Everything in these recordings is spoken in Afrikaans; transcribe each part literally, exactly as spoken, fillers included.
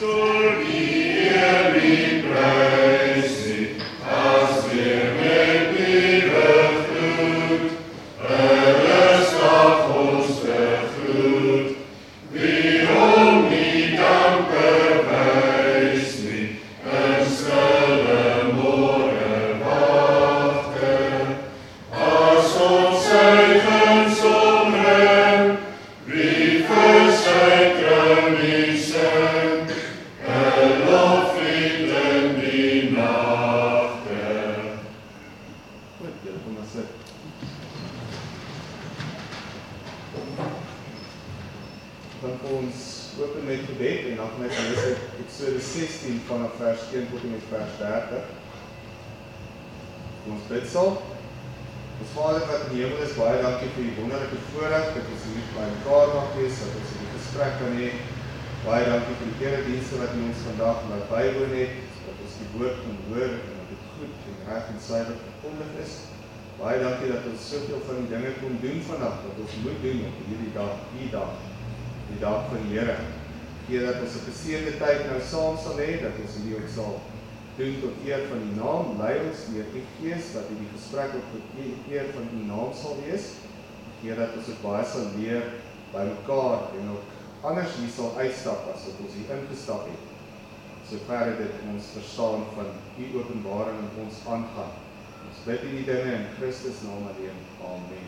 Doen tot eer van die naam, lei ons deur die Gees, dat die gesprek ook tot eer van die naam sal wees. Heer, dat ons ook baie sal leer by mekaar en ook anders hier sal uitstap as wat ons hier ingestap het. Sover dit ons verstaan van die openbaring in ons aangaan. Ons bid in die dinge in Christus naam alleen. Amen.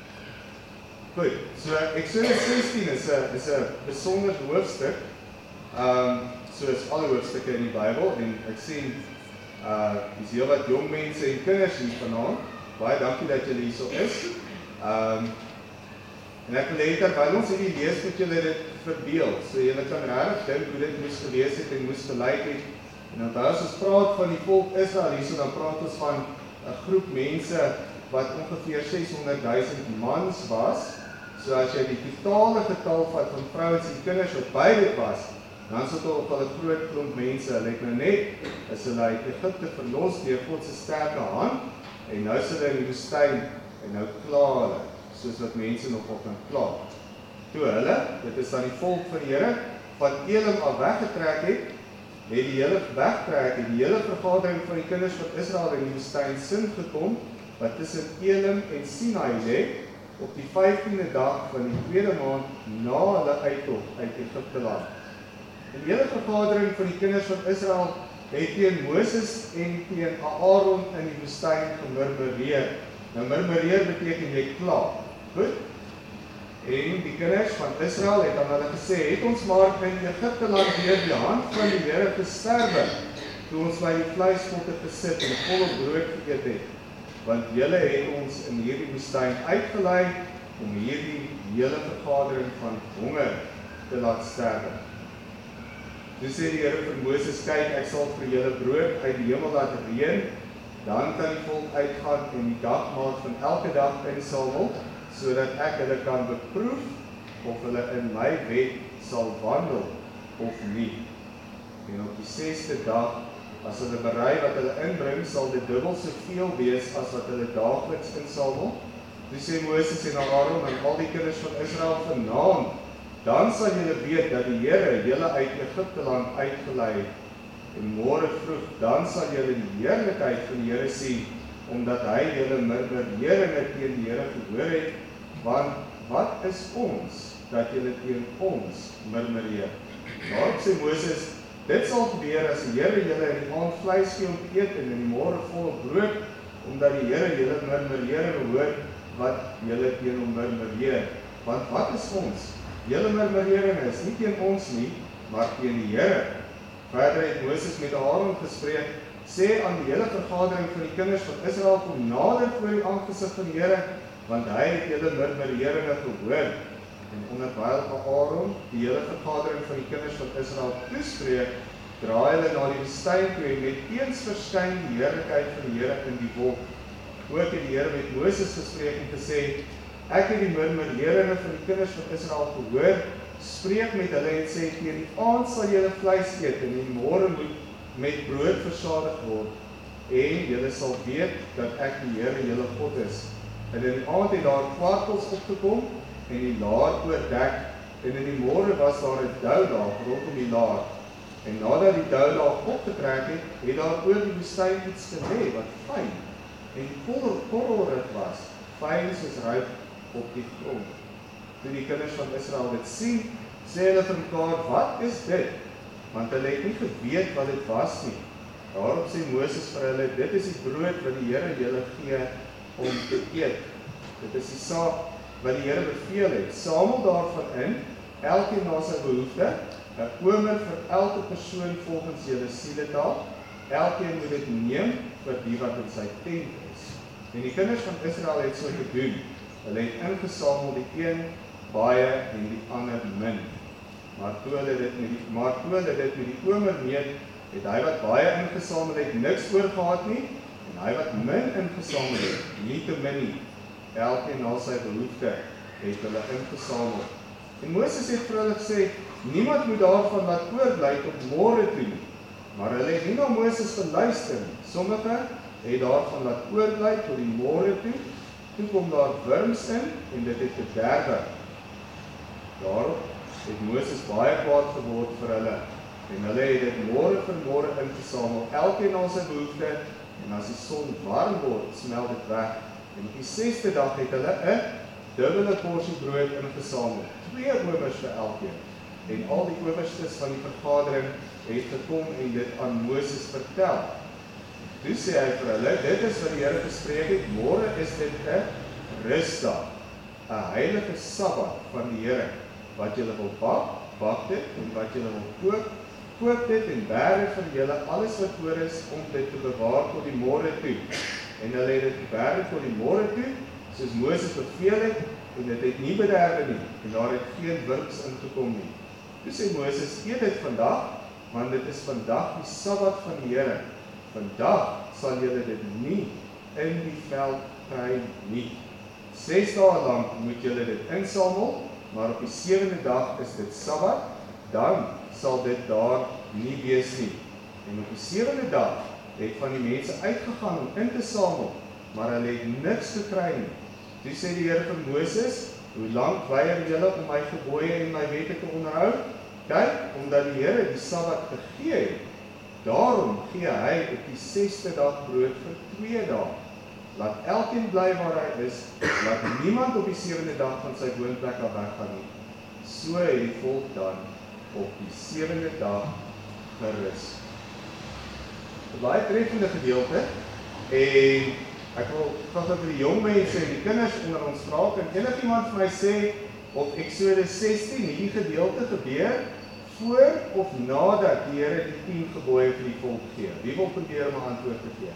Goed, so Eksodus sestien is 'n is 'n besonder hoofstuk. Um, soos alle hoofstukke in die Bybel, en ek sien, uh, is heel wat jong mense en kinders hier vanaand. Baie dankie dat julle hier so is. Um, en ek wil hê terwyl ons hierdie lees, moet julle dit verbeel, so julle kan regtig dink hoe dit moes gelees het en moes gelyk het. En onthou as ons praat van die volk Israel hier, so dan praat ons van 'n groep mense wat ongeveer seshonderd duisend mans was. So as jy die totale getal vat van vrouens en kinders wat by dit was, dan is dit ook al 'n groot klomp mense. Hulle het nou net, is hulle uit Egipte verlos deur God se sterke hand, en nou is hulle in die woestyn, en nou kla hulle, soos wat mense nog op kan kla. Toe hulle, dit is dan die volk van die Here, van Elim af weggetrek het, het die hele wegtrek, en die hele vergadering van die kinders van Israel in die woestyn sin gekom, wat tussen Elim en Sinai lê, op die vyftiende dag van die tweede maand na hulle uittog uit Egipte land. En die hele vergadering van die kinders van Israel het teen Moses en teen Aaron in die woestyn gemurmureer. Nou murmureer beteken jy kla. Goed? En die kinders van Israel het aan hulle gesê, het ons maar in Egipte land deur die hand van die Here gesterwe, toe ons by die vleispotte gesit en volop brood geëet het. Want julle het ons in hierdie woestyn uitgelei om hierdie hele vergadering van honger te laat sterwe. Toe sê die Here vir Moses, kyk, ek sal vir julle brood uit die hemel laat reën, dan kan die volk uitgaan en die dagmaat van elke dag insamel, sodat ek hulle kan beproef of hulle in my wet sal wandel of nie. En op die sesde dag, as hulle berei wat hulle inbring, sal dit dubbel soveel wees as wat hulle daagliks insamel. Toe sê Moses en Aaron en al die kinders van Israel vanaand, dan sal julle weet dat die Here julle uit Egipte land uitgelei het. En môre vroeg, dan sal julle die heerlikheid van die Here sien, omdat hy julle murmureringe teen die Here gehoor het, want wat is ons, dat julle teen ons murmureer? Daarop sê Moses, dit sal gebeur as die Here julle in die aand vleis gee om te eet en in die môre vol brood, omdat die Here julle murmureringe hoor, wat julle teen hom murmureer. Want wat is ons? Julle murmureringe is nie teen ons nie, maar teen die Here. Verder het Moses met Aaron gespreek, sê aan die hele vergadering van die kinders van Israel, kom nader voor die aangesig van die Here, want hy het julle murmureringe gehoor. En onderwyl Aaron die hele vergadering van die kinders van Israel toespreek, draai hulle na die woestyn toe en met eens verskyn die heerlikheid van die Here in die wolk. Ook het die Here met Moses gespreek en gesê, ek het die murmureringe van die kinders van Israel gehoor, spreek met hulle en sê, teen die aand sal julle vleis eet en die môre moet met brood versadig word, en julle sal weet dat ek die Here julle God is. En in die aand het daar kwartels opgekom en die laar oordek, en in die môre was daar 'n dou laag rondom die laar. En nadat die dou daar opgetrek het, het daar oor die woestyn iets gelê wat fyn en korrelrig was, fyn soos ruit op die grond. Toe die kinders van Israel dit sien, sê hulle vir mekaar, wat is dit? Want hulle het nie geweet wat dit was nie. Daarop sê Moses vir hulle, dit is die brood wat die Here julle gee om te eet. Dit is die saak wat die Here beveel het. Samel daarvan in, elkeen na sy behoefte, 'n omer vir elke persoon volgens julle sieletaal. Elkeen moet dit neem vir die wat in sy tent is. En die kinders van Israel het so gedoen. Hulle het ingesamel die een baie en die ander min. Maar toe hulle dit met die, maar toe hulle dit met die omer meet, het hy wat baie ingesamel het, niks oorgehad nie, en hy wat min ingesamel het, nie te min nie. Elkeen na sy behoefte het hulle ingesamel. En Moses het vir hulle gesê, niemand moet daarvan wat oorbly tot môre toe nie. Maar hulle het nie na Moses geluister nie. Sommige het daarvan wat oorbly tot die môre toe. Toe kom daar wurms in en dit het bederwe. Daarop het Moses baie kwaad geword vir hulle. En hulle het dit môre vir môre ingesamel, elkeen na sy behoefte, en as die son warm word, smelt dit weg. En op die sesde dag het hulle 'n dubbele porsie brood ingesamel, twee omers vir elkeen. En al die owerstes van die vergadering het gekom en dit aan Moses vertel. Toe sê hy vir hulle, dit is wat die Here gespreek het, môre is dit 'n rusdag, 'n heilige Sabbat van die Here. Wat julle wil bak, bak dit, en wat julle wil kook, kook dit en berg vir julle alles wat oor is om dit te bewaar tot die môre toe. En hulle het dit geberg tot die môre toe, soos Moses beveel het, en dit het nie bederwe nie, en daar het geen wurms ingekom nie. Toe sê Moses, eet dit vandag, want dit is vandag die Sabbat van die Here. Vandag sal julle dit nie in die veld kry nie. Ses dae lank moet julle dit insamel, maar op die sewende dag is dit Sabbat, dan sal dit daar nie wees nie. En op die sewende dag het van die mense uitgegaan om in te samel, maar hulle het niks gekry nie. Toe sê die Here vir Moses, hoe lank weier julle om my gebooie en my wette te onderhou? Kyk, omdat die Here die Sabbat gegee het, daarom gee hy op die sesde dag brood vir twee dae. Laat elkeen bly waar hy is, laat niemand op die sewende dag van sy woonplek af weggaan nie. So het die volk dan op die sewende dag gerus. 'n Baie treffende gedeelte, en ek wil graag dat die jong mense en die kinders onder ons vra, kan enigiemand vir my sê of Eksodus sestien hierdie gedeelte gebeur voor of nadat die Here die tien gebooie vir die volk gee? Wie wil probeer om 'n antwoord te gee?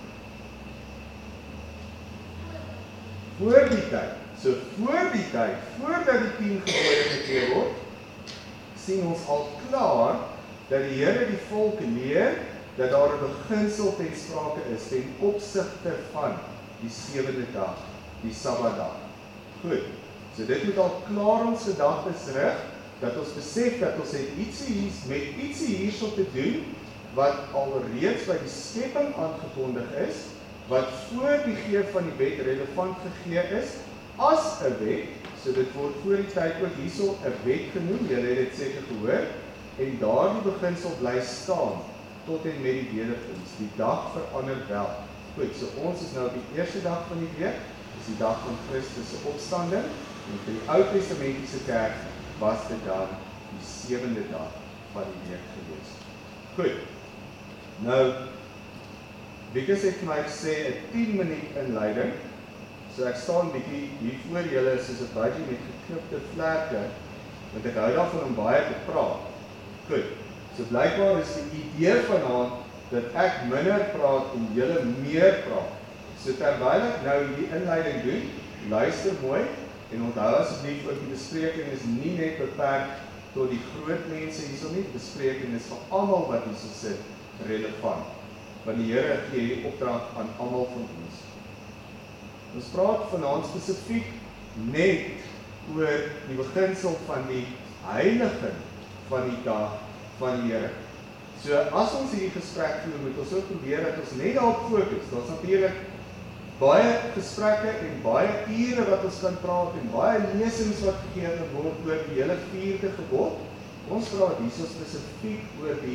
Voor die tyd. So voor die tyd, voordat die tien gebooie gegee word, sien ons al klaar dat die Here die volk leer dat daar 'n beginsel ten sprake is ten opsigte van die sewende dag, die Sabbatdag. Goed. So dit moet al klaar ons gedagtes rig, dat ons besef dat ons het ietsie hier, met ietsie hierso te doen, wat alreeds by die skepping aangekondig is, wat voor die gee van die wet relevant gegee is, as 'n wet, so dit word voor die tyd ook hierso 'n wet genoem, julle het dit seker gehoor, en daardie beginsel bly staan, tot en met die wederkoms, die dag verander wel. Goed, so ons is nou op die eerste dag van die week, is die dag van Christus se opstanding, en vir die Ou Testamentiese kerk was dit dan die sewende dag van die week gewees. Goed, nou, Wikus het vir my gesê 'n tien minuut inleiding, so ek staan bietjie hier voor julle soos 'n budgie met geknipte vlerke, want ek hou daarvan om baie te praat. Goed, so blykbaar is die idee vanaand dat ek minder praat en julle meer praat. So terwyl ek nou die inleiding doen, luister mooi, en onthou asseblief ook die bespreking is nie net beperk tot die groot mense hierso nie, die bespreking is vir almal wat hierso sit relevant. Want die Here gee hierdie opdrag aan almal van ons. Ons praat vanaand spesifiek net oor die beginsel van die heiliging van die dag van die Here. So as ons hierdie gesprek voer, moet ons ook probeer dat ons net daarop fokus. Daar's natuurlik baie gesprekke en baie ure wat ons kan praat en baie lesings wat gegee word oor die hele vierde gebod. Ons praat hierso spesifiek oor die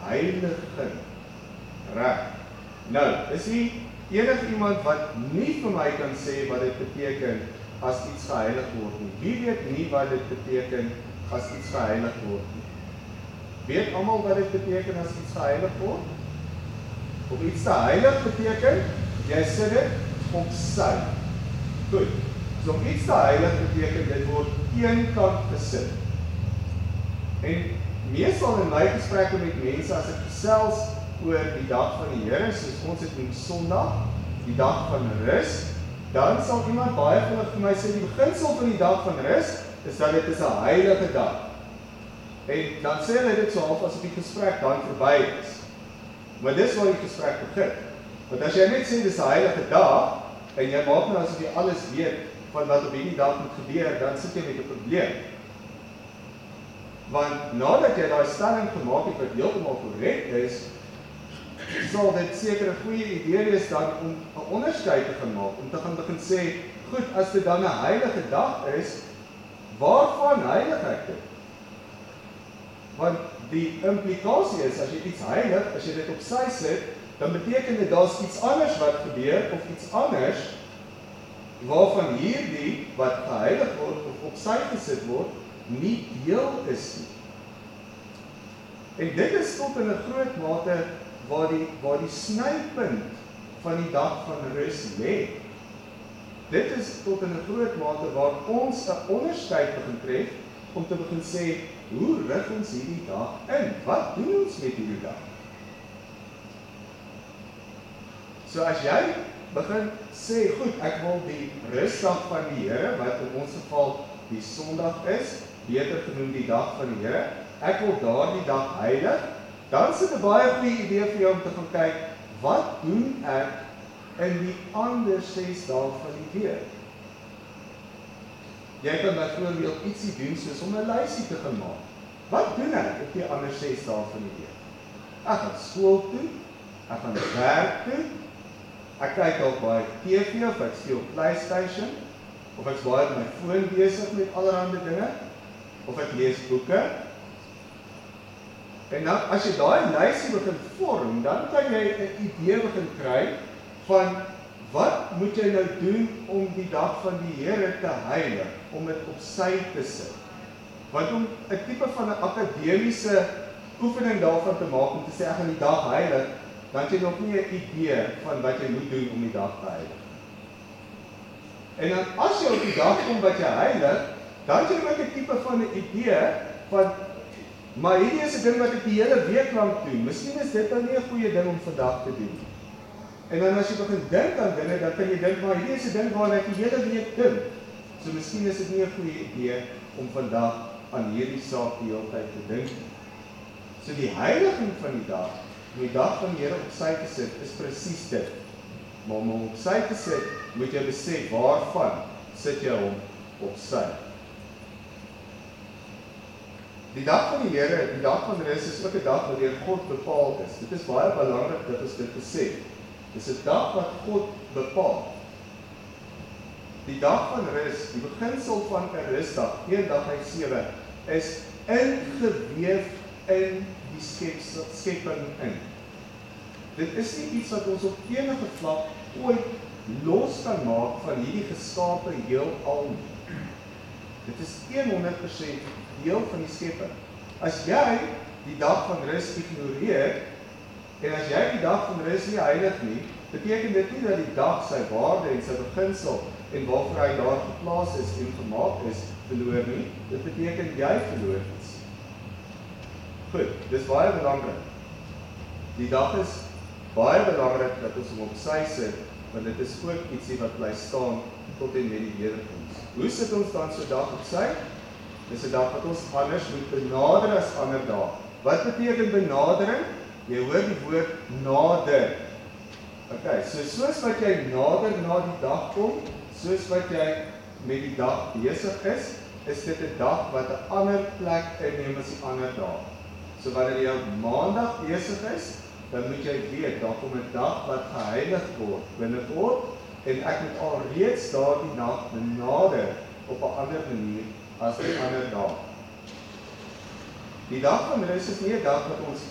heiliging. Reg. Nou, is nie enige iemand wat nie vir my kan sê wat dit beteken as iets geheilig word nie. Wie weet nie wat dit beteken as iets geheilig word nie? Weet almal wat dit beteken as iets geheilig word? Om iets te heilig beteken, jy sit dit op sy. Goed, so om iets te heilig beteken, dit word een kant gesit. En meestal in my gesprekke met mense, as ek gesels oor die dag van die Here, soos ons het noem Sondag, die dag van rus, dan sal iemand baie vinnig vir my sê, die beginsel van die dag van rus, is dat dit is 'n heilige dag. En dan sê hulle dit so half as die gesprek dan verby is. Maar dis waar die gesprek begin. Want as jy net sê dis 'n heilige dag, en jy maak nou asof jy alles weet van wat op hierdie dag moet gebeur, dan sit jy met 'n probleem. Want nadat jy daai stelling gemaak het wat heeltemal korrek is, sal dit seker 'n goeie idee wees dan om 'n onderskeid te gaan maak, om te gaan begin sê, goed, as dit dan 'n heilige dag is, waarvan heilig ek dit? Want die implikasie is, as jy iets heilig, as jy dit op sy sit, dan beteken dit daar's iets anders wat gebeur, of iets anders, waarvan hierdie, wat geheilig word, of op sy gesit word, nie deel is nie. En dit is tot in 'n groot mate waar die, waar die snypunt van die dag van rus lê. Dit is tot in 'n groot mate waar ons 'n onderskeid begin tref, om te begin sê, hoe rig ons hierdie dag in? Wat doen ons met hierdie dag? So as jy begin sê, goed, ek wil die rusdag van die Here, wat in ons geval die Sondag is, beter genoem die dag van die Here, ek wil daardie dag heilig, dan is dit 'n baie goeie idee vir jou om te gaan kyk, wat doen ek in die ander ses dae van die week? Jy kan byvoorbeeld ietsie doen soos om 'n lysie te gaan maak. Wat doen ek op die ander ses dae van die week? Ek gaan skool toe, ek gaan werk toe, ek kyk al baie T V of ek speel PlayStation, of ek is baie op my foon besig met allerhande dinge, of ek lees boeke. En dan, as jy daai lysie begin vorm, dan kan jy 'n idee begin kry van wat moet jy nou doen om die dag van die Here te heilig, om dit op sy te sit. Want om 'n tipe van 'n akademiese oefening daarvan te maak, om te sê ek gaan die dag heilig, dan het jy nog nie 'n idee van wat jy moet doen om die dag te heilig. En dan as jy op die dag kom wat jy heilig, dan het jy ook 'n tipe van 'n idee van, maar hierdie is 'n ding wat ek die hele week lank doen. Miskien is dit nou nie 'n goeie ding om vandag te doen. En dan as jy begin dink aan dinge, dan kan jy dink, maar hierdie is 'n ding waaraan ek die hele week dink. So miskien is dit nie 'n goeie idee om vandag aan hierdie saak die hele tyd te dink. So die heiliging van die dag, om die dag van die Here op sy te sit, is presies dit. Maar om hom op sy te sit, moet jy besef waarvan sit jy hom op sy. Die dag van die Here, die dag van rus, is ook 'n dag wat deur God bepaal is. Dit is baie belangrik dat ons dit besef. Dit is 'n dag wat God bepaal. Die dag van rus, die beginsel van 'n rusdag, een dag uit sewe, is ingeweef in die skep, skepping in. Dit is nie iets wat ons op enige vlak ooit los kan maak van hierdie geskape heelal nie. Dit is honderd persent deel van die skepping. As jy die dag van rus ignoreer, en as jy die dag van rus nie heilig nie, beteken dit nie dat die dag sy waarde en sy beginsel en waarvoor hy daar geplaas is en gemaak is, verloor nie. Dit beteken jy verloor iets. Goed, dis baie belangrik. Die dag is baie belangrik dat ons hom op sy sit, want dit is ook ietsie wat bly staan tot en met die wederkoms. Hoe sit ons dan so dag op sy? Dis 'n dag wat ons anders moet benader as ander dae. Wat beteken benadering? Jy hoor die woord nader. Okay, so soos wat jy nader na die dag kom, soos wat jy met die dag besig is, is dit 'n dag wat 'n ander plek inneem as die ander dae. So wanneer jy op maandag besig is, dan moet jy weet, daar kom 'n dag wat geheilig word, binnekort, en ek moet alreeds daardie dag benader op 'n ander manier as die ander dae. Die dag van rus is nie 'n dag wat ons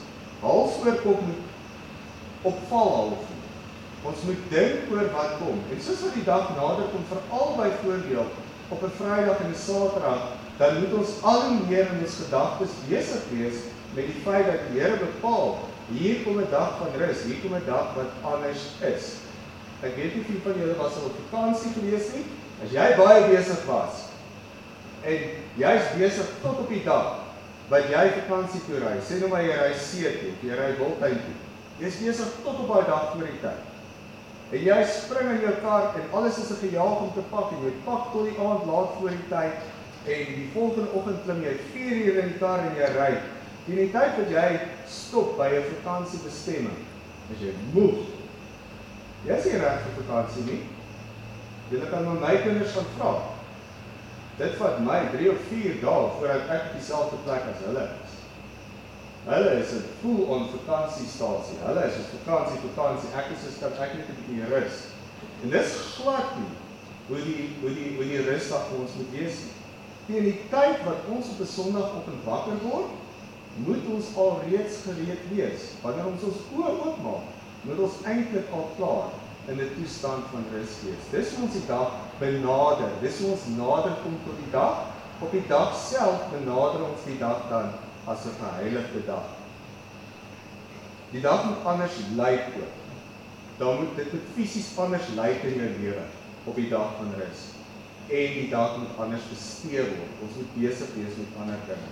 hals oor kop moet opval half nie. Ons moet dink oor wat kom. En soos wat die dag nader kom, veral byvoorbeeld op 'n Vrydag en 'n Saterdag, dan moet ons al hoe meer in ons gedagtes besig wees met die feit dat die Here bepaal, hier kom 'n dag van rus, hier kom 'n dag wat anders is. Ek weet nie wie van julle was al op vakansie gewees nie, as jy baie besig was, en jy is besig tot op die dag, wat jy vakansie toe ry, sê nou maar jy ry see toe, jy ry Wildtuin toe, jy is besig tot op daai dag voor die tyd, en jy spring in jou kar, en alles is 'n gejaag om te pak, en jy pak tot die aand laat voor die tyd, en die volgende oggend klim jy vier uur in die kar en jy ry, in die tyd wat jy stop by 'n vakansiebestemming, is jy moeg. Jy is nie reg vir vakansie nie. Julle kan maar my kinders van vra. Dit vat my drie of vier dae voordat ek op dieselfde plek as hulle is. Hulle is 'n full-on vakansiestasie. Hulle is 'n vakansie, vakansie. Ek is soos dat ek net 'n bietjie rus. En dis glad nie hoe die hoe die hoe die rusdag vir ons moet wees nie. Teen die tyd wat ons op 'n Sondagoggend wakker word, moet ons al reeds gereed wees. Wanneer ons ons oë oopmaak, moet ons eintlik al klaar in 'n toestand van rus wees. Dis hoe ons die dag benader. Dis hoe ons nader kom tot die dag. Op die dag self benader ons die dag dan as 'n geheiligde dag. Die dag moet anders lyk ook. Dan moet dit moet fisies anders lyk in jou lewe op die dag van rus. En die dag moet anders bestee word. Ons moet besig wees met ander dinge.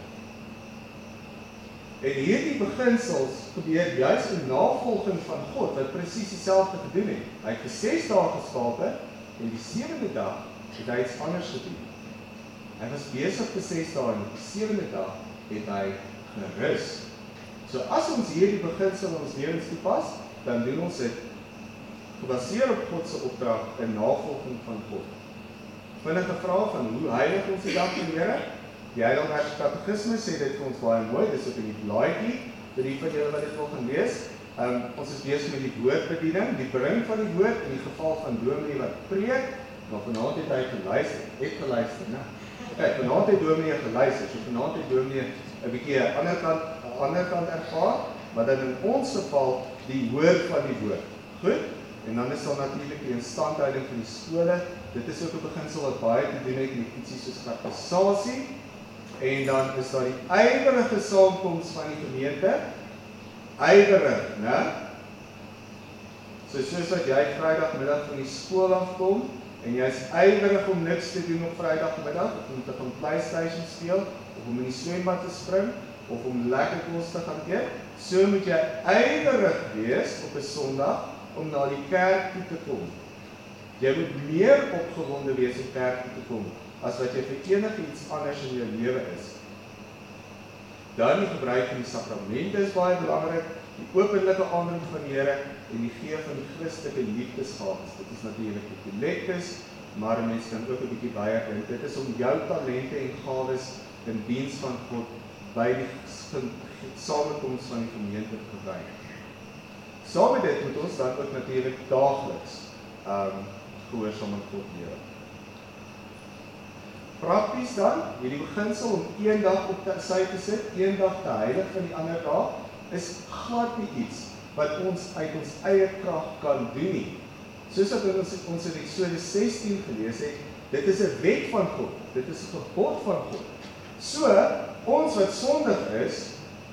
En hierdie beginsels gebeur juis in navolging van God, wat presies dieselfde gedoen het. Hy het vir ses dae geskape, en die sewende dag het hy iets anders gedoen. Hy was besig vir ses dae, en op die sewende dag het hy gerus. So as ons hierdie beginsel in ons lewens toepas, dan doen ons dit gebaseer op God se opdrag in navolging van God. Vinnige vraag van hoe heilig ons die dag van die Here? Die Heidelbergse Katekisme sê dit vir ons baie mooi, dis ook in die blaadjie, vir die van julle wat dit wil gaan lees. Um, ons is besig met die woordbediening, die bring van die woord, in die geval van dominee wat preek, maar vanaand het hy geluister, het geluister, né? Kijk, vanaand het dominee geluister, so vanaand het dominee 'n bietjie aan die ander kant, aan die ander kant ervaar, maar dan in ons geval die woord van die woord. Goed? En dan is daar natuurlik die instandhouding van die skole. Dit is ook 'n beginsel wat baie te doen het met ietsie soos kateksasie. En dan is daar die ywerige saamkoms van die gemeente. Ywerig, né? So soos wat jy Vrydagmiddag van die skool afkom, en jy is ywerig om niks te doen op Vrydagmiddag, of om te gaan PlayStation speel, of om in die swembad te spring, of om lekker kos te gaan eet, so moet jy ywerig wees op 'n Sondag, om na die kerk toe te kom. Jy moet meer opgewonde wees om kerk toe te kom, as wat jy vir enige iets anders in jou lewe is. Dan die gebruik van die sakramente is baie belangrik, die openlike aanroep van die Here en die gee van die Christelike liefdesgawes. Dit is natuurlik die kollektes, maar mense kan ook 'n bietjie baie dink. Dit is om jou talente en gawes in diens van God by die samekoms van die gemeente te gebruik. Saam met dit moet ons dan ook natuurlik daagliks um, gehoorsaam aan God lewe. Prakties dan, hierdie beginsel om een dag op sy te sit, een dag te heilig van die ander dag, is glad nie iets wat ons uit ons eie krag kan doen nie. Soos wat ons, ons in Eksodus sestien gelees het, dit is 'n wet van God, dit is 'n gebod van God. So, ons wat sondig is,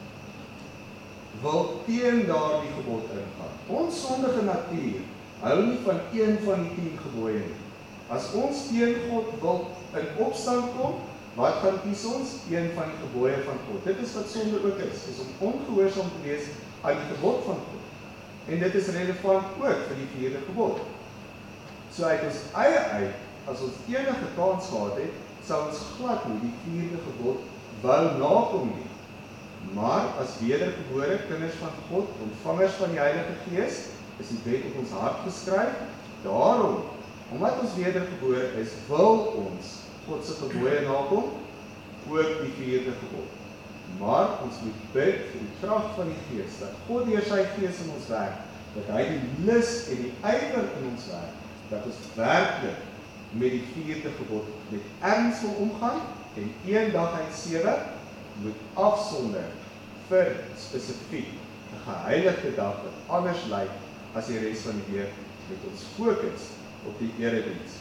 wil teen daardie gebod ingaan. Ons sondige natuur hou nie van een van die tien gebooie nie. As ons teen God wil in opstand kom, wat gaan kies ons? Een van die gebooie van God. Dit is wat sonde ook is, is om ongehoorsaam te wees aan die gebod van God. En dit is relevant ook vir die vierde gebod. So uit ons eie uit, as ons enige kans gehad het, sal ons glad nie die vierde gebod wou nakom nie. Maar as wedergebore kinders van God, ontvangers van die Heilige Gees, is die wet op ons hart geskryf. Daarom, omdat ons wedergebore is, wil ons God se gebooie nakom, ook die vierde gebod. Maar ons moet bid vir die krag van die Gees, dat God deur sy Gees in ons werk, dat hy die lus en die ywer in ons werk, dat ons werklik met die vierde gebod met erns wil omgaan, en een dag uit sewe moet afsonder vir spesifiek 'n geheiligde dag wat anders lyk as die res van die week, met ons fokus op die erediens.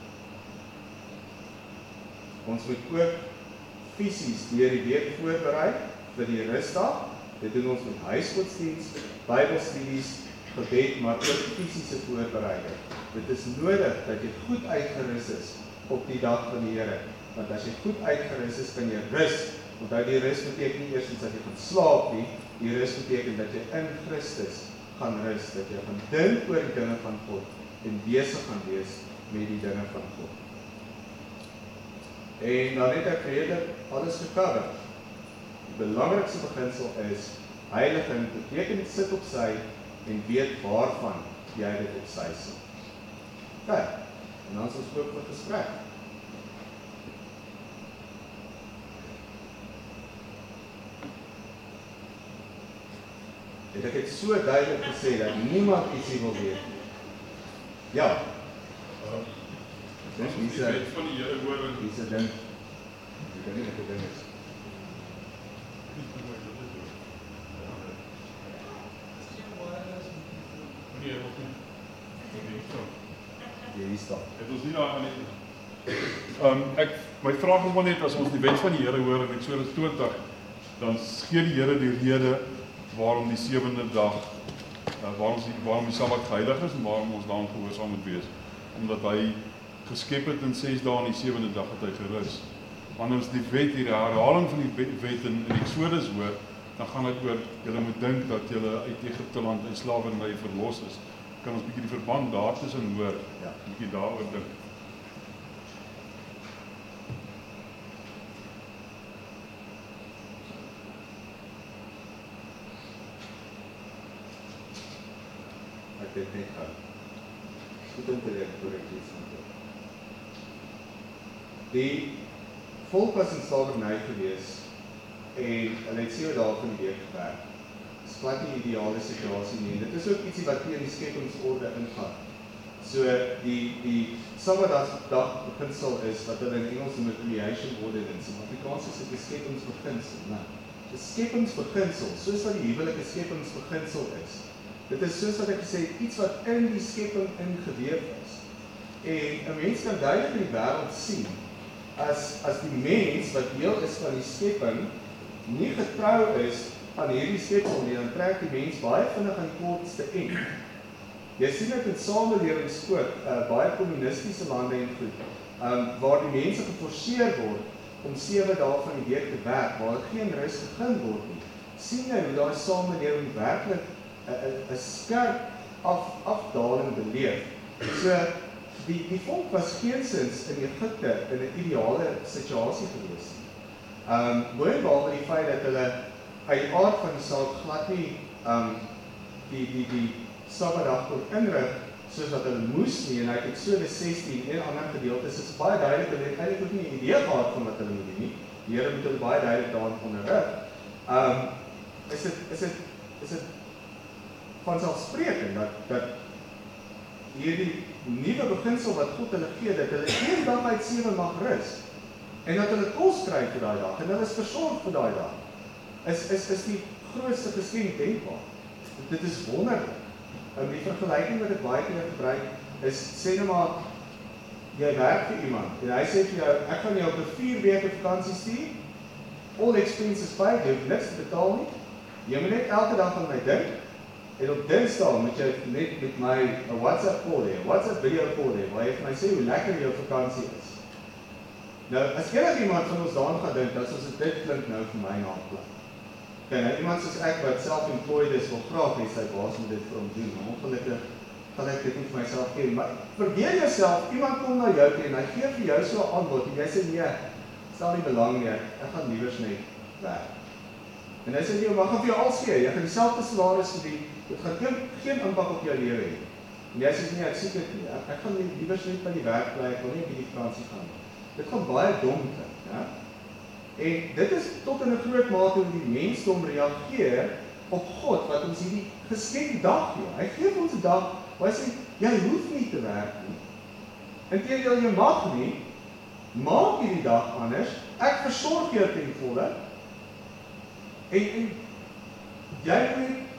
Ons moet ook fisies deur die week voorberei vir die rustdag. Dit doen ons met huisgodsdiens, Bybelstudies, gebed, maar ook fisiese voorbereiding. Dit is nodig dat jy goed uitgerus is op die dag van die Here. Want as jy goed uitgerus is, kan jy rus. Onthou, die rus beteken nie eers dat jy gaan slaap nie, die rus beteken dat jy in Christus gaan rus, dat jy gaan dink oor die dinge van God en besig gaan wees met die dinge van God. En dan het ek redelik alles gekover. Die belangrikste beginsel is, heiliging beteken sit op sy en weet waarvan jy dit op sy sit. Kijk, en dan is ons ook vir gesprek. Het ek het so duidelik gesê dat niemand ietsie wil weet. Ja. As ons die wet van die Here hoor, Wie se ding? Ek weet nie wat die ding is. nee, wat nie. Nee, so. Ja, hier staan. Het ons nie daar aan nie. Um, ek, my vraag is maar net, as ons die wet van die Here hoor in Eksodus twintig, dan gee die Here die rede waarom die sewende dag, uh, waarom, die, waarom die Sabbat geheilig is en waarom ons daarom gehoorsaam moet wees. Omdat hy geskep het in ses dae en die sewende dag het hy gerus. Wanneer ons die wet, die herhaling van die wet in, in Eksodus hoor, dan gaan dit oor, julle moet dink dat julle uit Egipte land in slawerny verlos is. Kan ons bietjie die verband daartussen hoor, Ja. bietjie daaroor dink. Ek dit net gaan. Goed om te leer voor ek iets van dit. Die volk was in slawerny gewees en hulle het sewe dae van die week gewerk. Dit is glad nie 'n ideale situasie nie. Dit is ook ietsie wat teen die skepingsorde ingaan. So die die Sabbatdag beginsel is wat hulle in Engels noem creation ordinance. In Afrikaans is dit die skepingsbeginsel, né? Die skepingsbeginsel, soos wat die huwelike skepingsbeginsel is. Dit is soos wat ek gesê het, iets wat in die skepping ingeweef is. En 'n mens kan duidelik in die wêreld sien, as, as die mens wat deel is van die skepping, nie getrou is aan hierdie skepsel nie, dan trek die mens baie vinnig aan die kortste end. Jy sien dit in samelewings ook, uh, baie kommunistiese lande en goed, um, waar die mense geforseer word om sewe dae van die week te werk, waar geen rus gegeen word nie. Sien jy hoe daai samelewing werklik 'n skerp af, afdaling beleef. So, die, die volk was geensins in Egipte in 'n ideale situasie gewees. Um, Boonbehalwe die feit dat hulle uit die aard van die saak glad nie um, die, die, die Sabbatdag kon inrig, soos wat hulle moes nie, en uit Eksodus sestien en ander gedeeltes is baie duidelik, hulle het eintlik ook nie 'n idee gehad van wat hulle moet doen nie. Die Here moet hulle baie duidelik daarin onderrig. Um, is dit, is dit, is dit vanselfsprekend dat, dat hierdie nuwe beginsel wat God hulle gee, dat hulle een dag uit sewe mag rus, en dat hulle kos kry vir daai dag, en hulle is versorg vir daai dag, is, is, is die grootste geskenk denkbaar. Dit is wonderlik. En die vergelyking wat ek baie keer gebruik, is, sê nou maar, jy werk vir iemand, en hy sê vir jou, ek gaan jou vir vier weke vakansie stuur, all expenses paid, jy hoef niks te betaal nie, jy moet net elke dag aan my dink, en op Dinsdag moet jy net met my 'n WhatsApp call hê, 'n WhatsApp video call hê, waar jy vir my sê hoe lekker jou vakansie is. Nou, as enige iemand van ons daaraan gaan dink, dat soos dit klink nou vir my naamklank. Okay, nou iemand soos ek wat self-employed is, wil graag hê sy baas moet dit vir hom doen. Maar ongelukkig gaan ek dit nie vir myself gee. Maar verbeel jouself, iemand kom na jou toe en hy gee vir jou so 'n aanbod en jy sê nee, stel nie belang nie, ek gaan liewers net werk. En hy sê nee, maar ek gaan vir jou alles gee, jy gaan dieselfde salaris verdien, dit gaan geen, geen impak op jou lewe hê. En jy sê nee, ek soek dit nie, ek, ek gaan liewers net by die werk bly, ek wil nie op die vakansie gaan. Dit gaan baie dom klink, ja? En dit is tot in 'n groot mate hoe die mensdom reageer op God, wat ons hierdie geskenk dag gee. Hy gee ons 'n dag, waar hy sê, jy hoef nie te werk nie. Inteendeel, jy mag nie, maak hierdie dag anders, ek versorg jou ten volle, en, en jy moet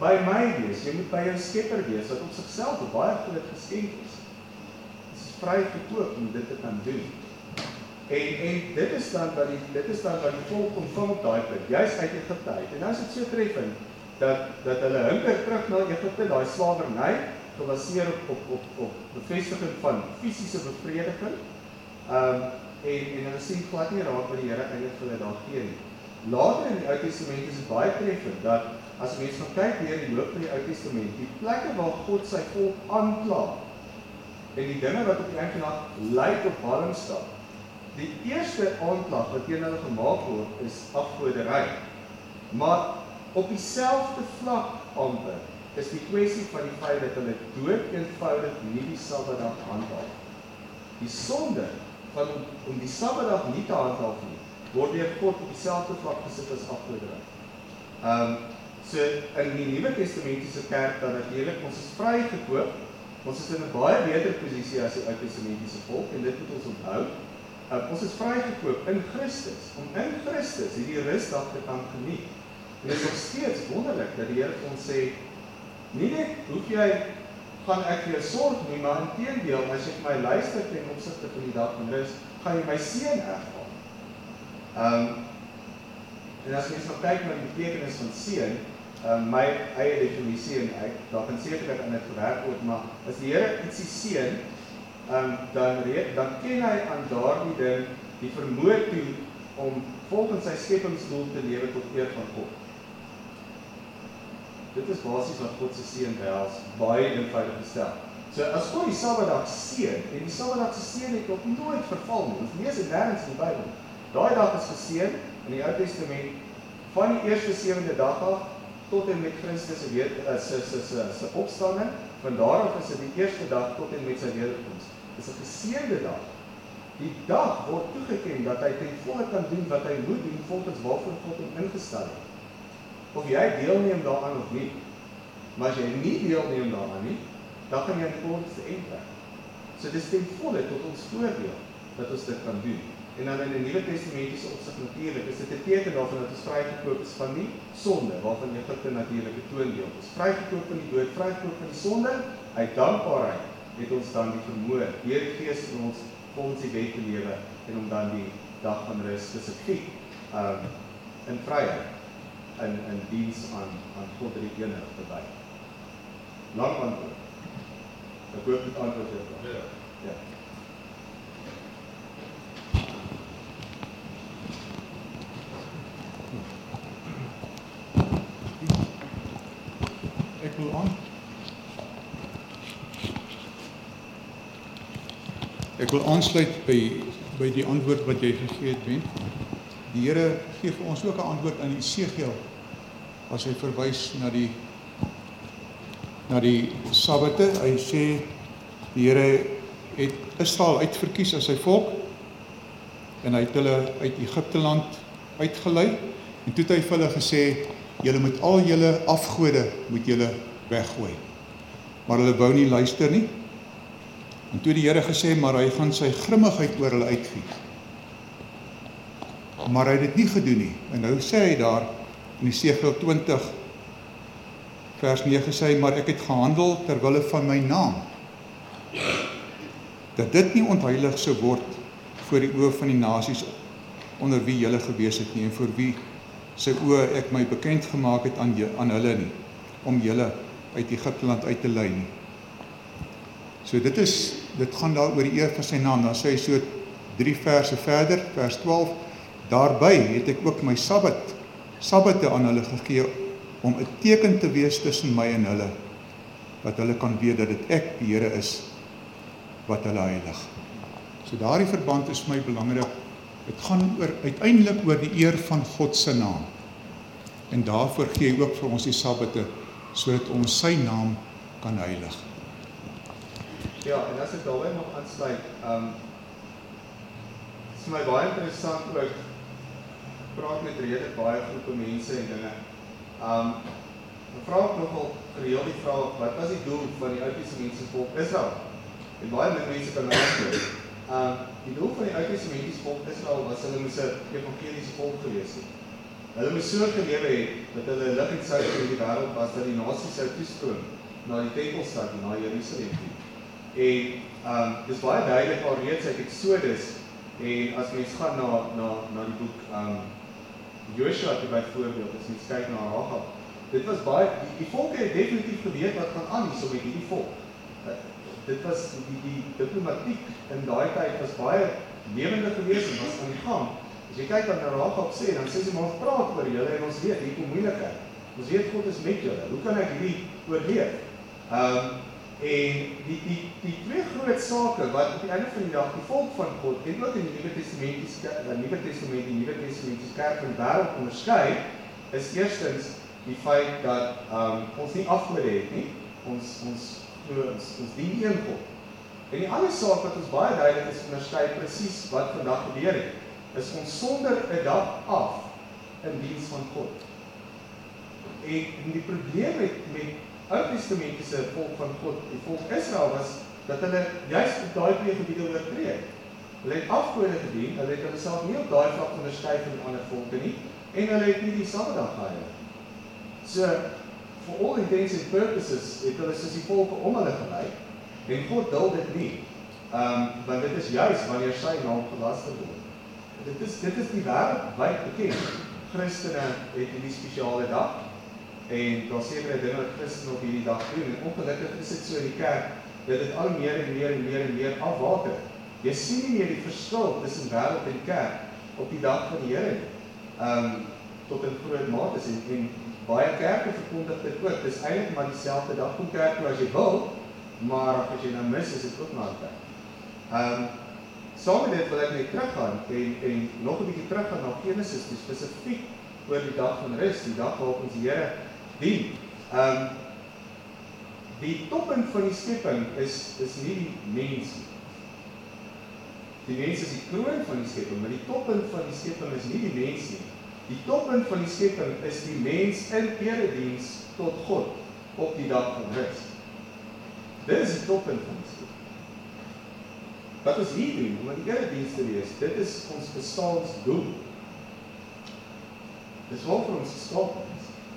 by my wees, jy moet by jou skepper wees, wat op sigself 'n baie groot geskenk is. Dit is vry gekoop om dit te kan doen. En, en dit is dan wat die, dit is dan wat die volk ontvang op daai plek, juist uit Egipte uit. En dan is dit so treffend, dat, dat hulle hinker terug na Egipte, daai slawerny, gebaseer op, op, op, op bevestiging van fisiese bevrediging, um, en, en hulle sien glad nie raak wat die Here eintlik vir hulle daar gee nie. Later in die Ou Testament is dit baie treffend, dat as mens gaan kyk deur die loop van die Ou Testament, die plekke waar God sy volk aankla, en die dinge wat op die einde van die dag lyk op ballingskap, die eerste aanklag wat teen hulle gemaak word, is afgoderry. Maar op dieselfde vlak amper, is die kwessie van die feit dat hulle dood eenvoudig nie die Sabbatdag handhaaf. Die sonde van om, om die Sabbatdag nie te handhaaf nie, word deur God op dieselfde vlak gesit as afgoderry. Um, so in die Nuwe Testamentiese kerk dan natuurlik, ons is vrygekoop, ons is in 'n baie beter posisie as die Ou Testamentiese volk, en dit moet ons onthou. Um, ons is vrygekoop in Christus, om in Christus hierdie rusdag te kan geniet. En dit is nog steeds wonderlik dat die Here vir ons sê, nie net hoef jy, gaan ek vir jou sorg nie, maar inteendeel, as jy vir my luister ten opsigte van die dag van rus, gaan jy my seën ervaar. Um, en as mens nou kyk na die betekenis van seën, um, my eie definisie, en ek, daar kan sekerlik aan dit gewerk word, maar as die Here ietsie seën, um, dan, dan ken hy aan daardie ding die vermoë toe om volgens sy skepingsdoel te lewe tot eer van God. Dit is basies wat God se seën behels, baie eenvoudig gestel. So as God die Sabbatdag seën, en die Sabbatdag se seën het nog nooit verval nie, ons lees dit nêrens in die Bybel. Daai dag is geseën in die Ou Testament van die eerste sewende dag af tot en met Christus se weer se se se se opstanding. Van daar af is dit die eerste dag tot en met sy wederkoms. Dis 'n geseënde dag. Die dag word toegeken dat hy ten volle kan doen wat hy moet doen volgens waarvoor God hom ingestel het. Of jy deelneem daaraan of nie. Maar as jy nie deelneem daaraan nie, dan gaan jy in God se eind trek. So dis ten volle tot ons voordeel dat ons dit kan doen. En dan in die Nuwe Testamentiese opsig natuurlik, is dit 'n teken daarvan dat ons vrygekoop is van die sonde, waarvan Egipte natuurlik 'n toondeel is. Vrygekoop van die dood, vrygekoop van die sonde, uit dankbaarheid het ons dan die vermoë, deur die Gees in ons, volgens die wet te lewe, en om dan die dag van rus spesifiek um, in vryheid, in, in diens aan, aan God die Enig te by. Lang antwoord. Ek hoop dit antwoord jou vraag. Ja. Ja. Ek wil aan. Ek wil aansluit by by die antwoord wat jy gegee het, Ben. Die Here gee vir ons ook 'n antwoord aan Esegiel as hy verwys na die na die Sabbate. Hy sê die Here het Israel uitverkies as sy volk en hy het hulle uit Egipte land uitgelei en toe het hy vir hulle gesê, julle moet al julle afgode moet julle weggooi. Maar hulle wou nie luister nie. En toe die Here gesê, maar hy gaan sy grimmigheid oor hulle uitgiet. Maar hy het dit nie gedoen nie. En nou sê hy daar in Esegiel twintig vers nege sê, maar ek het gehandel ter wille van my naam. Dat dit nie ontheilig sou word voor die oë van die nasies onder wie julle gewees het nie en voor wie sy oë ek my bekend gemaak het aan, aan hulle nie, om julle uit Egipte land uit te lei nie. So dit is, dit gaan daar oor die eer van sy naam, dan sê hy so drie verse verder, vers twaalf, daarby het ek ook my Sabbat, Sabbate aan hulle gegee, om 'n teken te wees tussen my en hulle, wat hulle kan weet dat dit ek, die Here is, wat hulle heilig. So daardie verband is vir my belangrik, dit gaan oor, uiteindelik oor die eer van God se naam, en daarvoor gee hy ook vir ons die Sabbate, sodat ons sy naam kan heilig. Ja, en as ek daarby nog aansluit, um, is vir my baie interessant ook, praat met redelik baie groepe mense en dinge. Um, ek vra ook nogal gereeld die vraag, wat was die doel van die Ou Testamentiese volk Israel? En baie min mense kan antwoord. Um, die doel van die Ou Testamentiese volk Israel was hulle moes 'n evangeliese volk gewees het. Hulle moes so gelewe het, dat hulle lig en sout in die wêreld was, dat die nasies sou toestroom na die tempelstad, na Jerusalem toe. En um, dis baie duidelik al reeds uit Exodus, en as mens gaan na, na, na die boek um, Joshua toe byvoorbeeld, as mens kyk na Rahab, dit was baie, die, die volke het definitief geweet wat gaan aan hierso met hierdie volk. Uh, dit was, die, die diplomatiek in daai tyd was baie lewendig gewees en was aan die gang. As jy kyk wat na Rahab sê, dan sê sy, maar ons praat oor julle en ons weet, hier kom moeilikheid. Ons weet God is met julle. Hoe kan ek hierdie oorleef? Um, en die, die, die twee groot sake wat op die einde van die dag die volk van God en ook in die Nuwe Testamentiese die Nuwe Testament die Nuwe Testamentiese kerk en wêreld onderskei, is eerstens die feit dat um, ons nie afgode het nie. Ons ons ons, ons dien een God. En die ander saak wat ons baie duidelik is onderskei presies wat vandag gebeur het, is ons sonder 'n dag af in diens van God. En, en die probleem met met Ou Testamentiese volk van God, die volk Israel, was dat hulle juist op daai twee gebiede oortree het. Hulle het afgode gedien, hulle het hulle self nie op daai vlak onderskei van die ander volke nie, en hulle het nie die Saterdag geheilig. So, for all intents and purposes, het hulle soos die volke om hulle gelyk, en God duld dit nie, um, want dit is juist wanneer sy naam gelaster word. Dit is, dit is die wêreldwyd bekend. Christene het hierdie spesiale dag, en daar sekere dinge wat Christen op hierdie dag doen, en ongelukkig is dit so in die kerk, dat dit al meer en meer en meer en meer afwater. Jy sien nie meer die verskil tussen wêreld en kerk op die dag van die Here, um, tot in groot mate is, en, en baie kerke verkondig dit ook, dis eintlik maar dieselfde dag kom kerk toe as jy wil, maar as jy nou mis, is dit ook maar kerk. Um, saam met dit wil ek net teruggaan, en, en nog 'n bietjie teruggaan na Genesis, die spesifiek oor die dag van rus, die dag waarop ons die Here dien. Um, die toppunt van die skepping is, is nie die mens nie. Die mens is die kroon van die skepping, maar die toppunt van die skepping is nie die mens nie. Die toppunt van die skepping is die mens in erediens tot God op die dag van rus. Dit is die toppunt van die skepping. Wat ons hier doen, om in die erediens te wees, dit is ons bestaansdoel. Dit is waarvoor ons geskaap is.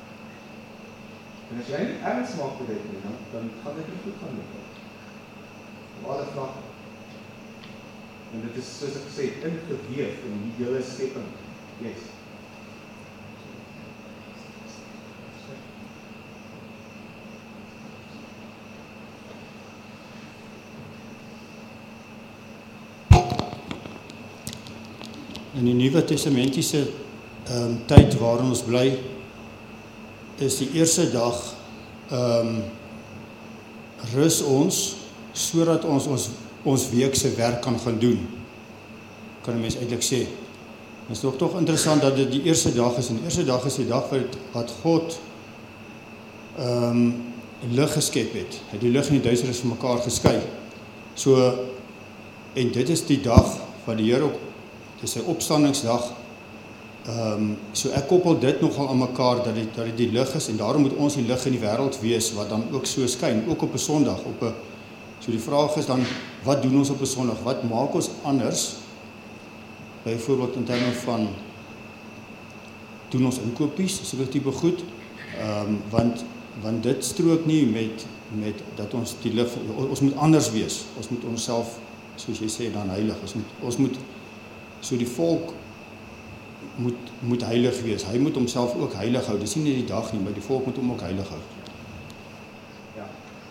En as jy nie erns maak met dit nie, dan, dan gaan dit nie goed gaan met dit. Op alle vlakke. En dit is, soos ek gesê, ingeweef in die hele skepping. Yes. In die Nuwe Testamentiese um, tyd waarin ons bly, is die eerste dag um, rus ons, sodat ons ons, ons weekse werk kan gaan doen. Kan 'n mens eintlik sê. Het is toch toch interessant dat dit die eerste dag is, en die eerste dag is die dag wat, wat God um, lig geskep het. Hy het die lig en die duisternis van mekaar geskei. So, en dit is die dag wat die Here ook, dit is sy opstandingsdag. Um, so ek koppel dit nogal aan mekaar, dat dit, dat dit die lig is, en daarom moet ons die lig in die wêreld wees, wat dan ook so skyn, ook op 'n Sondag, op 'n, so die vraag is dan, wat doen ons op 'n Sondag, wat maak ons anders, byvoorbeeld in terme van, doen ons inkopies, so 'n tipe goed, um, want, want dit strook nie met, met, dat ons die lig, ons moet anders wees, ons moet onsself, soos jy sê, dan heilig, ons moet, ons moet, so die volk, Moet, moet heilig wees. Hy moet homself ook heilig hou. Dis nie net die dag nie, maar die volk moet hom ook heilig hou. Ja.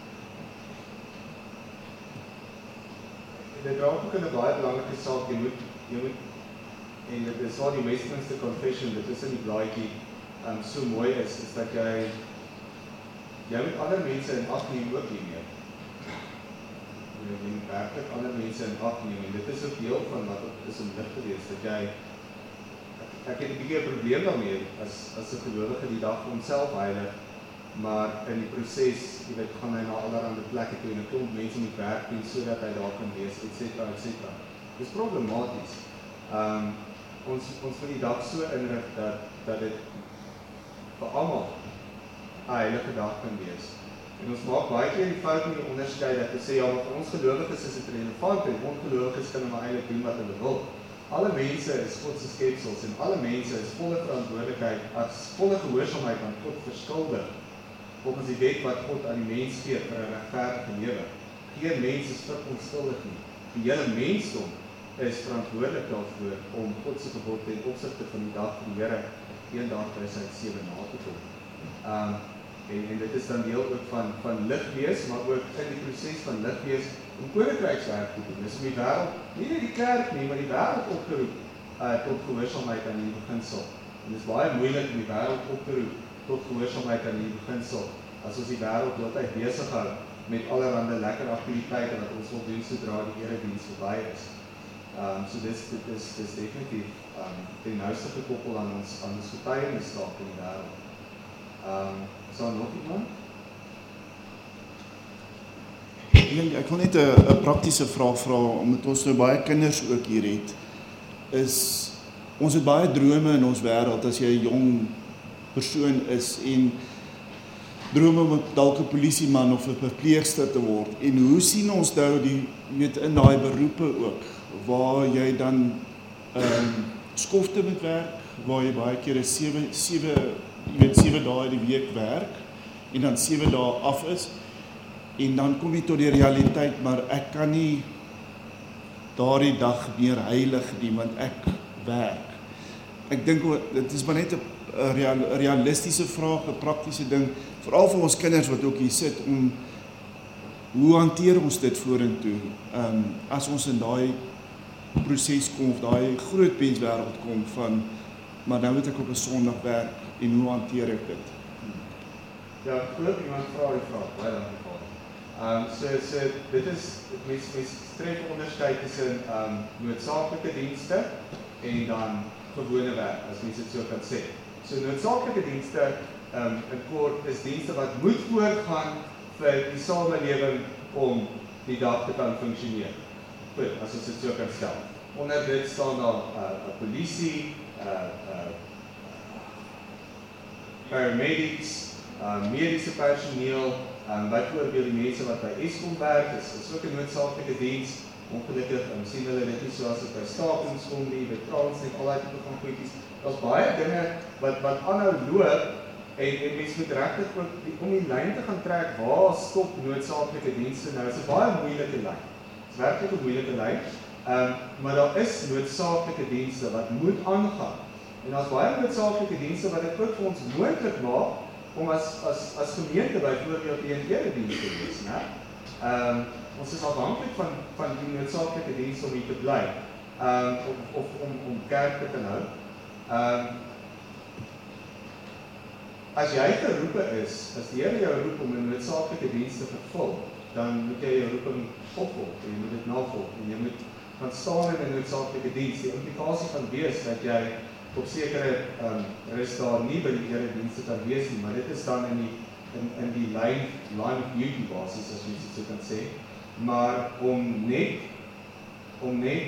Dit raak ook 'n baie belangrike saak. Jy moet, jy moet, en dit is waar die Westminster Confession, dit is in die blaadjie, um, so mooi is, is dat jy, jy moet ander mense in ag neem ook hiermee. Jy moet werklik ander mense in ag neem, en dit is ook deel van wat het is om lig te wees, dat jy, ek het 'n bietjie 'n probleem daarmee, as, as 'n gelowige die dag vir homself heilig, maar in die proses, jy weet, gaan hy na allerhande plekke toe, en 'n klomp mense moet werk doen, sodat hy daar kan wees, et cetera, et cetera. Dit is problematies. Um, ons, ons vir die dag so inrig, dat, dat dit vir almal 'n heilige dag kan wees. En ons maak baie keer die fout met die onderskeid, dat we sê, ja, maar vir ons gelowiges is dit relevant, en ongelowiges kan maar eintlik doen wat hulle wil. alle mense is God se skepsels en alle mense is volle verantwoordelikheid as volle gehoorsaamheid aan God verskuldig volgens die wet wat God aan die mens gee vir 'n regverdige lewe. Geen mens is vir onskuldig nie. Die hele mensdom is verantwoordelik daarvoor om God se gebod ten opsigte van die dag van die Here een dag tussen sewe na te kom. Um, en, en dit is dan deel ook van, van lig wees, maar ook in die proses van lig wees om koninkrykswerk te doen. Dis om die wêreld, nie net die kerk nie, maar die wêreld opgeroep uh, tot gehoorsaamheid aan die beginsel. En dit is baie moeilik om die wêreld op te roep tot gehoorsaamheid aan die beginsel, as ons die wêreld heeltyd besig hou met allerlei lekker aktiwiteite wat ons wil doen sodra die erediens verby is. Um, so dis, dit is, dit is definitief um, ten nouste gekoppel aan ons, aan ons getuienisstaat in die wêreld. Um, is daar nog iemand? Ek, ek wil net 'n praktiese vraag vra, omdat ons nou baie kinders ook hier het. Is, ons het baie drome in ons wêreld as jy 'n jong persoon is en drome om dalk 'n polisieman of 'n verpleegster te word. En hoe sien ons nou die weet in daai beroepe ook waar jy dan ehm um, skofte moet werk, waar jy baie keer sewe sewe jy weet sewe dae die week werk en dan sewe dae af is en dan kom jy tot die realiteit, maar ek kan nie daardie dag meer heilig nie want ek werk. Ek dink dit is maar net 'n real, realistiese vraag, 'n praktiese ding, veral vir ons kinders wat ook hier sit, om hoe hanteer ons dit vorentoe, um, as ons in daai proses kom, of daai groot menswêreld kom van, maar nou moet ek op 'n Sondag werk, en hoe hanteer ek dit? Ja, ek glo iemand vra die vraag, baie dankie. Um, so, so, dit is, mens, mens tref onderskeid tussen um, noodsaaklike dienste en dan gewone werk, as mens dit so kan sê. So noodsaaklike dienste um, in kort is dienste wat moet voortgaan vir die samelewing om die dag te kan funksioneer. Goed, as ons dit so kan stel. Onder dit staan daar 'n uh, polisie, uh, uh, paramedics, uh, mediese personeel, um, byvoorbeeld die mense wat by Eskom werk, is, is ook 'n noodsaaklike diens. Ongelukkig um, sien hulle dit nie soos dit by stakings kom nie, by Transnet, al die tipe van goedjies. Daar's baie dinge wat wat aanhou loop en en mense moet regtig om die lyn te gaan trek, waar stop noodsaaklike dienste nou? Dit is 'n baie moeilike lyn. Dit is werklik 'n moeilike lyn. Um, maar daar is noodsaaklike dienste wat moet aangaan. En daar's baie noodsaaklike dienste wat dit ook vir ons moontlik maak om as as as gemeente byvoorbeeld die erediens te wees, né? Ehm um, ons is afhanklik van van die noodsaaklike dienste om hier te bly. Ehm um, of of om om kerk te kan hou. Ehm um, as jy geroepe is, as die Here jou roep om 'n noodsaaklike diens te vervul, dan moet jy jou roeping opvolg, jy moet dit navolg en jy moet gaan staan in 'n noodsaaklike diens. Die implikasie van wees dat jy op sekere um, rus daar nie by die eredienste kan wees nie, maar dit is dan in die in, in die line, line of duty basis, as jy dit so kan sê. Maar om net om net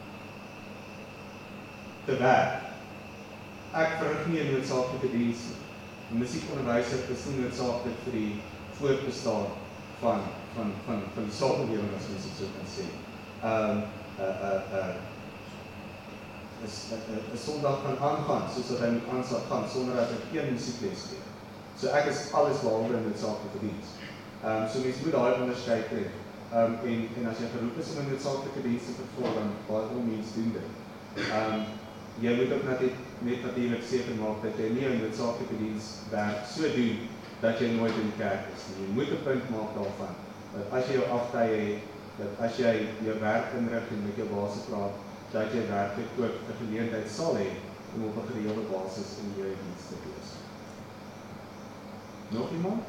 te werk. Ek verrig nie 'n noodsaaklike diens nie. 'n Musiekonderwyser is nie noodsaaklik vir die voortbestaan van van van van die samelewing, as jy dit so kan sê. Ehm uh uh uh is 'n Sondag kan aangaan soos wat hy moet aangaan sonder dat ek geen musiekles gee. So ek is alles behalwe 'n noodsaaklike diens. Ehm um, so mens moet daai onderskeid tref. Ehm um, en en as jy geroep is om 'n noodsaaklike diens te vervul, dan baie al mens doen dit. Ehm um, jy moet ook net net natuurlik seker maak dat jy nie 'n noodsaaklike diens werk so doen dat jy nooit in die kerk is nie. Jy moet 'n punt maak daarvan dat as jy jou aftye het, dat as jy jou werk inrig en met jou baas praat, dat jy werklik ook 'n geleentheid sal hê om op 'n gereelde basis in jou diens te wees. Nog iemand?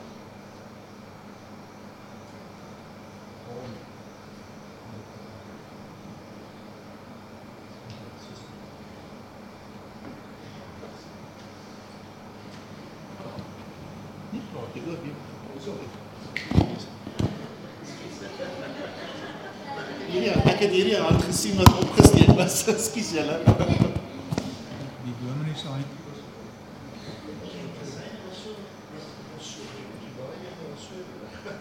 Ja, ek het hierdie hand gesien wat opgesteek was. Ekskuus julle. Die dominee se hand.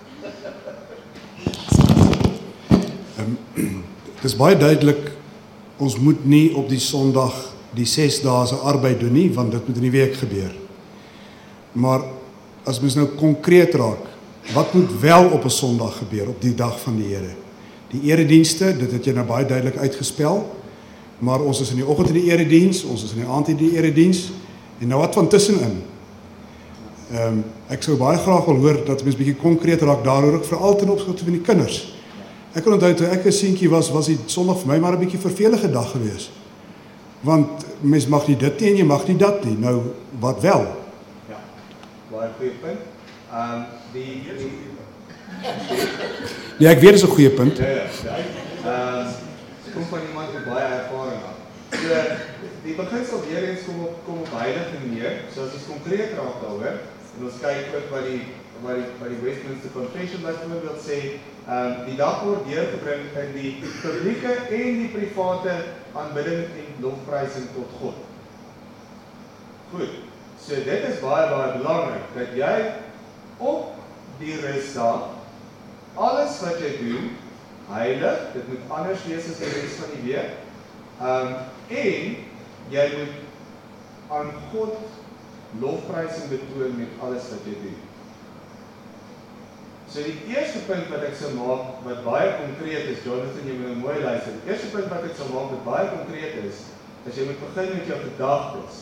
Um, dit is baie duidelik ons moet nie op die Sondag die ses dae se arbeid doen nie, want dit moet in die week gebeur. Maar as mens nou konkreet raak, wat moet wel op 'n Sondag gebeur, op die dag van die Here? Die eredienste, dit het jy nou baie duidelik uitgespel, maar ons is in die oggend in die erediens, ons is in die aand in die erediens, en nou wat van tussenin? Um, ek sou baie graag wil hoor dat mens bietjie konkreet raak daaroor, ook veral ten opsigte van die kinders. Ek kan onthou, toe ek 'n seentjie was, was die Sondag vir my maar 'n bietjie vervelige dag gewees. Want mens mag nie dit nie en jy mag nie dat nie. Nou, wat wel? Ja, baie goeie punt. Um, die, die, Ja, ek weet dit is 'n goeie punt. Ja, ja, ja. Um, kom van iemand met baie ervaring af. So, die beginsel weer eens kom op, kom op heilige neer, so as ons konkreet raak daaroor, en ons kyk ook wat die, wat die, wat die Westminster Confession byvoorbeeld sê, um, die dag word deurgebring in die publieke en die private aanbidding en lofprysing tot God. Goed, so dit is baie, baie belangrik, dat jy op die rustdag, alles wat jy doen, heilig, dit moet anders wees as die rest van die week, um, en jy moet aan God lofprysing betoon met alles wat jy doen. So die eerste punt wat ek sou maak, wat baie konkreet is, Jonathan, jy moet nou mooi luister, die eerste punt wat ek sou maak, wat baie konkreet is, is jy moet begin met jou gedagtes.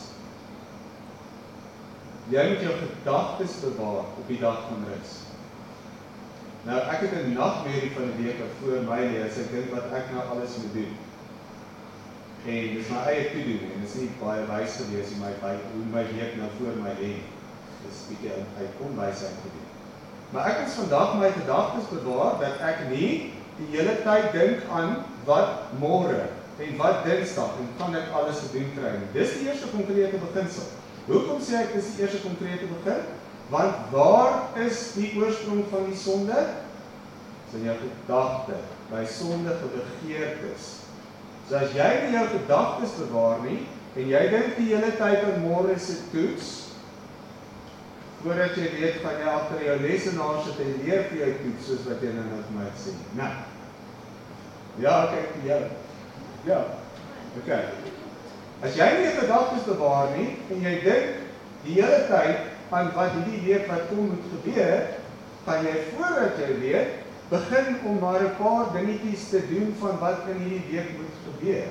Jy moet jou gedagtes bewaar op die dag van rus. Nou, ek het 'n nagmerrie van die week wat voor my lê, as ek dink wat ek nou alles moet doen. En dis my eie toedoen, en dis nie baie wys gewees hoe my, hoe my week nou voor my lê. Dis bietjie uit onwysheid gedoen. Maar ek is vandag my gedagtes bewaar, dat ek nie die hele tyd dink aan wat môre, en wat dinsdag, en kan ek alles te doen kry nie. Dis die eerste konkrete beginsel. Hoekom sê ek dis die eerste konkrete begin? Want waar is die oorsprong van die sonde? Dis in jou gedagte, by sondige begeertes. So as jy nie jou gedagtes bewaar nie, en jy dink die hele tyd aan môre se toets, voordat jy weet, gaan jy agter jou lesenaar sit en leer vir jou toets, soos wat jy nou net my het sê. Nou, ja, kyk, ja, ja, oké. As jy nie jou gedagtes bewaar nie, en jy dink die hele tyd aan wat hierdie week wat kom moet gebeur, gaan jy voordat jy weet, begin om maar 'n paar dingetjies te doen van wat in hierdie week moet gebeur.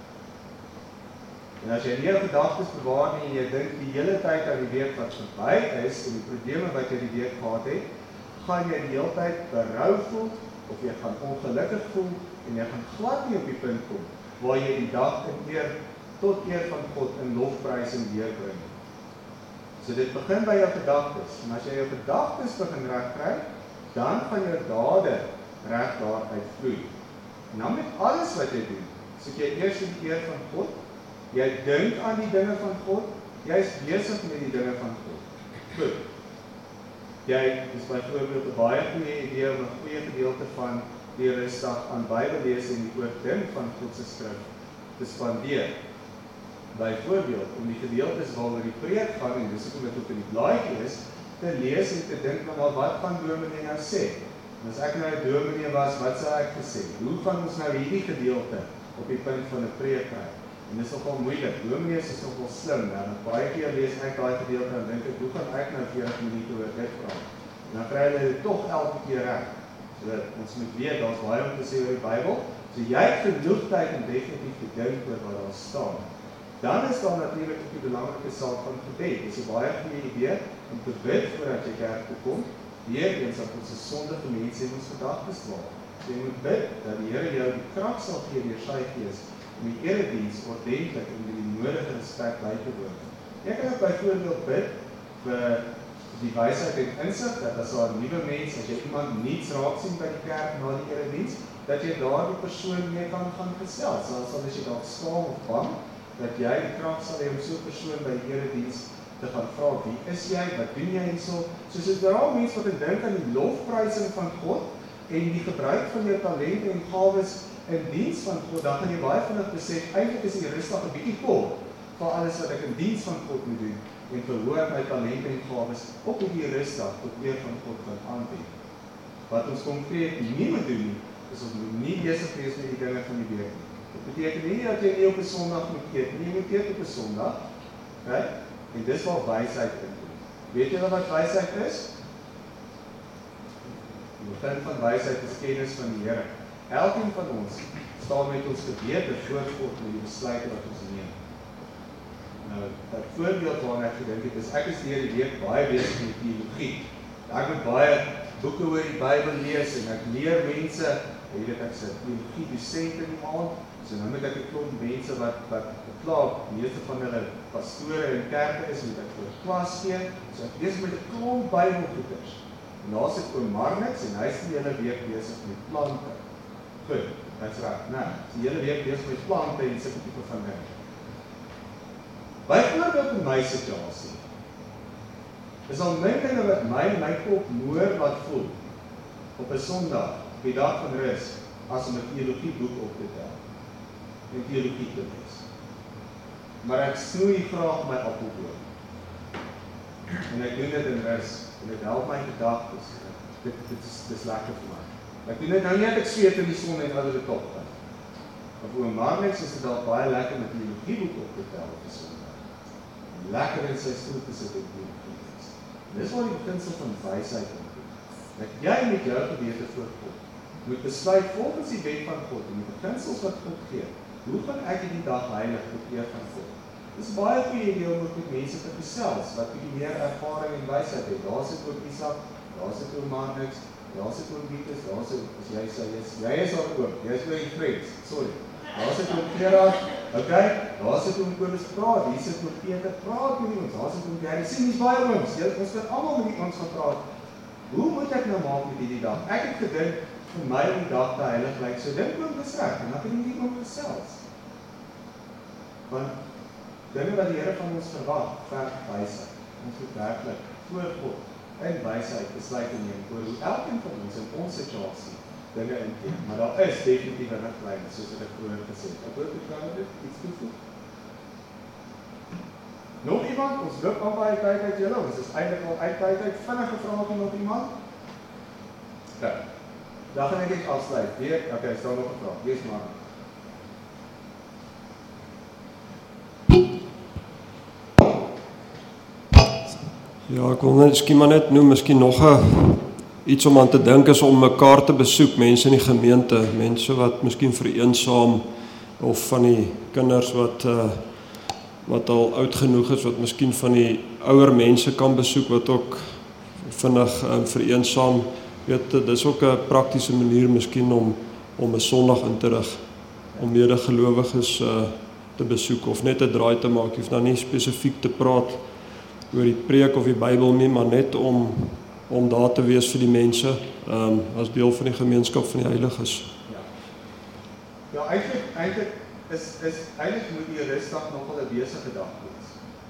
En as jy nie jou gedagtes bewaar nie en jy dink die hele tyd aan die week wat verby is en die probleme wat jy die week gehad het, gaan jy die hele tyd berou voel of jy gaan ongelukkig voel en jy gaan glad nie op die punt kom waar jy die dag in eer tot eer van God in lofprysing deurbring. So dit begin by jou gedagtes. En as jy jou gedagtes begin reg kry, dan gaan jou dade reg daaruit vloei. En dan met alles wat jy doen, soek jy eers die eer van God, jy dink aan die dinge van God, jy is besig met die dinge van God. Goed. Jy is byvoorbeeld 'n baie goeie idee om 'n goeie gedeelte van die rustdag aan Bybellees en die oordink van God se skrif te spandeer. Byvoorbeeld, om die gedeeltes waaroor die preek gaan, en dis hoekom dit op in die blaadjie is, te lees en te dink, nou maar wat gaan dominee nou sê? En as ek nou 'n dominee was, wat sou ek gesê? Hoe gaan ons nou hierdie gedeelte op die punt van 'n preek kry? En dis nogal moeilik. Dominees is nogal slim, nou, en baie keer lees ek daai gedeelte en dink ek, hoe gaan ek nou veertig minute oor dit praat? En dan kry hulle dit tog elke keer reg. So ons moet weet, daar's baie om te sê oor die Bybel. So jy het genoeg tyd om definitief te dink oor wat daar staan. Dan is daar natuurlik ook die belangrike saak van gebed. Dit is 'n baie goeie idee om te bid voordat jy kerk toe kom. Weer eens dat ons 'n sondige mense in ons gedagtes dwaal. So jy moet bid dat die Here jou die krag sal gee deur sy Gees om die erediens ordentlik en met die nodige respek by te woon. Jy kan ook byvoorbeeld bid vir die wysheid en insig dat as daar 'n nuwe mens, as jy iemand niets raak sien by die kerk na die erediens, dat jy daardie persoon mee kan gaan gesels. Selfs al is jy dalk skaam of bang, dat jy die krag sal hê om so 'n persoon by die erediens te gaan vra, wie is jy, wat doen jy en so. Soos is daar al mense wat dink aan die lofprysing van God en die gebruik van jou talente en gawes in diens van God, dan gaan jy baie vinnig besef, eintlik is die rustdag 'n bietjie kort vir alles wat ek in diens van God moet doen en verhoor my talente en gawes op die rustdag tot eer van God gaan aanbied. Wat ons konkreet nie moet doen nie, is ons moet nie besig wees met die dinge van die week nie. Dit beteken nie dat jy nie op 'n Sondag moet eet nie, jy moet eet op 'n Sondag. Okay? En dis waar wysheid inkom. Weet jy wat wysheid is? Die begin van wysheid is kennis van die Here. Elkeen van ons staan met ons gewete voor God met die besluite wat ons neem. Nou, 'n voorbeeld waarna ek gedink het, is ek is deur die week baie besig met teologie. Ek moet baie boeke oor die Bybel lees en ek leer mense, jy weet ek is 'n teologie dosent in die maand, so nou moet ek 'n klomp mense wat wat klaar, meeste van hulle pastore en kerke is, moet ek vir klas gee, so ek lees met 'n klomp Bybelgoeders. En daar sit oom Marnix en hy is die hele week besig met plante. Goed, dit's reg. Nou, die hele week besig met plante en sulke tipe van dinge. Byvoorbeeld in my situasie, is al min dinge wat my in my kop moer wat voel, op 'n Sondag, op die dag van rus, as om 'n teologieboek op te tel, en teologie te lees. Maar ek snoei graag my appelboom, en ek doen dit in rus, en dit help my gedagtes, dit, dit, is, dit is lekker vir my. Ek doen dit nou nie, ek sweet in die son en al die top gaan. Maar vir oom Marnix is dit al baie lekker met die teologieboek op te tel op die Sondag. Lekker in sy stoel te sit en teologie lees. Dis waar die beginsel van wysheid inkom. Dat jy met jou gewete voor God moet besluit volgens die wet van God en die beginsels wat God gee. Hoe gaan ek die dag heilig tot eer van God? Dis baie goeie idee om ook met mense te gesels wat bietjie meer ervaring en wysheid het. Daar sit ook Isak, daar sit oom Marnix, daar sit oom Wietus, daar sit as jy sê jy's jy is daar ook. Jy's by die friends. Sorry. Daar sit oom Gerard, okay? Daar sit oom Kobus praat, hier sit oom Peter praat met ons. Daar sit oom Gary. Sien, dis baie ooms. Jy ons kan almal met ons gaan praat. Hoe moet ek nou maak met hierdie dag? Ek het gedink vir my om die dag te heilig lyk. So dink oom dis reg en dan kan jy nie oom gesels. Want dinge wat die Here van ons verwag, verg wysheid. Ons moet werklik voor God in wysheid besluite neem oor hoe elkeen van ons in ons situasie dinge inteen. Maar daar is definitief 'n riglyn, soos wat ek vroeër gesê het. Ek hoop ek kan dit iets toevoeg. Nog iemand? Ons loop aan baie tyd uit julle. Ons is eintlik al uit tyd uit. Vinnige vrae van nog iemand? Ja. Dan gaan ek dit afsluit. Weer, okay, staan nog 'n vraag. Lees maar. Ja, ek wil net skielik maar net noem, miskien nog 'n iets om aan te dink is om mekaar te besoek, mense in die gemeente, mense wat miskien vereensaam of van die kinders wat uh, wat al oud genoeg is, wat miskien van die ouer mense kan besoek, wat ook vinnig uh, vereensaam, weet, dit is ook 'n praktiese manier miskien om om 'n Sondag in te rig, om medegelowiges uh, te besoek, of net 'n draai te maak, jy hoef nou nie spesifiek te praat oor die preek of die Bybel nie, maar net om om daar te wees vir die mense, um, as deel van die gemeenskap van die heiliges. Ja, ja eintlik, eintlik is, is, eintlik moet die rustdag nogal 'n besige dag wees.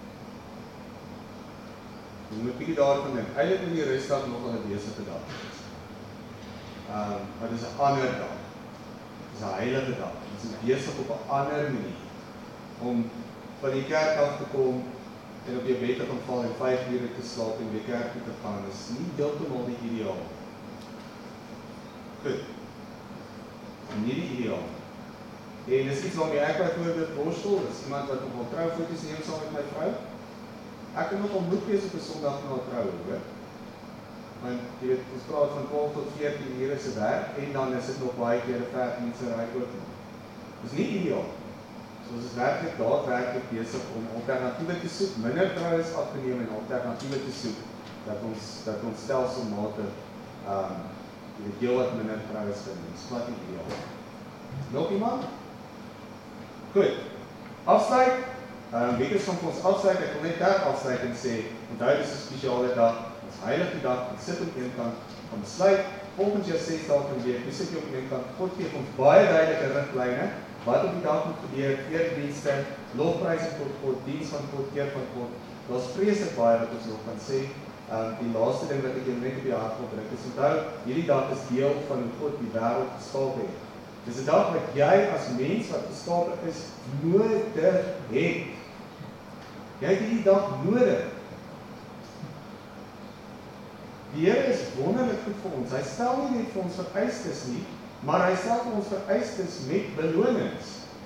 Jy moet bietjie daarvan dink, eintlik moet die rustdag nogal 'n besige dag wees. Um, maar dit is 'n ander dag, dit is 'n heilige dag, dit is besig op 'n ander manier, om van die kerk af te kom, en op jou bed te gaan val en vyf ure te slaap en weer kerk toe te gaan, is nie heeltemal die ideaal. Goed. Nie die ideaal. En dis iets waarmee ek byvoorbeeld worstel, is iemand wat nogal troufoto's neem saam met my vrou. Ek kan nogal moed wees op 'n Sondag na 'n trou, hoor. Want jy weet, ons praat van twaalf tot veertien ure se werk en dan is dit nog baie keer 'n verdienste ry ook. Dis nie ideaal. So ons is werklik daadwerklik besig om alternatiewe te soek, minder troues af te neem en alternatiewe te soek, dat ons, dat ons stelselmatig, um, jy weet, heel wat minder troues kan doen. Dis glad nie ideaal. Nog iemand? Goed. Afsluit. Um, Wiekers van ons afsluit, ek wil net daar afsluit en sê, onthou dis 'n spesiale dag, ons heilige dag, ons sit op een kant, van besluit, volgens jou ses dae van week, dis sit jy op een kant, God gee ons baie duidelike riglyne, wat op die dag moet gebeur, eerdienste, lofprys tot God, diens van God, eer van God. Daar's vreeslik baie wat ons nog kan sê. Um, die laaste ding wat ek jou net op die hart wil druk, is onthou, hierdie dag is deel van hoe God die wêreld geskaap het. Dis 'n dag wat jy as mens wat geskaap is, nodig het. Jy het hierdie dag nodig. Die Here is wonderlik goed vir ons. Hy stel nie net vir ons vereistes nie, maar hy stel vir ons vereistes met belonings.